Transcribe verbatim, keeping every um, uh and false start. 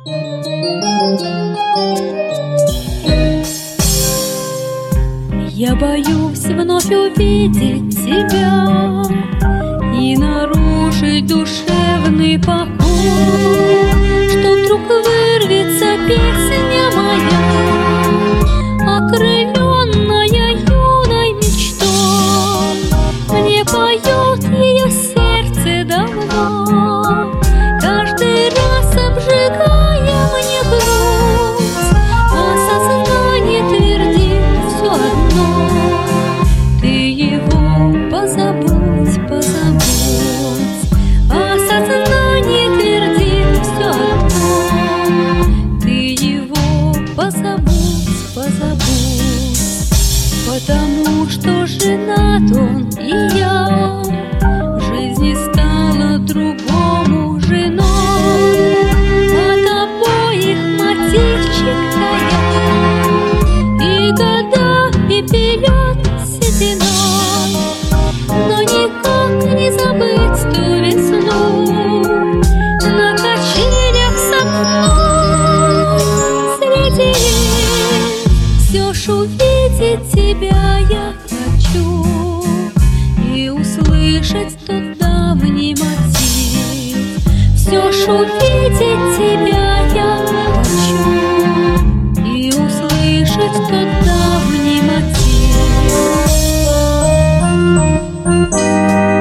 Я боюсь вновь увидеть тебя и нарушить душевный покой, что вдруг вырвется песня моя, окрыленная юной мечтой. Мне поет ее сердце давно, каждый раз обжигая мне грудь, а сознание твердит все одно: ты его позабудь, позабудь. А сознание твердит все одно: ты его позабудь, позабудь. Потому что женат он и я, в жизни стала другому женой, от обоих мотивчик тая, и года перепелет сединой, но никак не забыть ту весну на качелях со мной среди лет. Все ж увидеть тебя я хочу и услышать тот давний мотив. Все ж увидеть тебя я хочу и услышать тот давний мотив.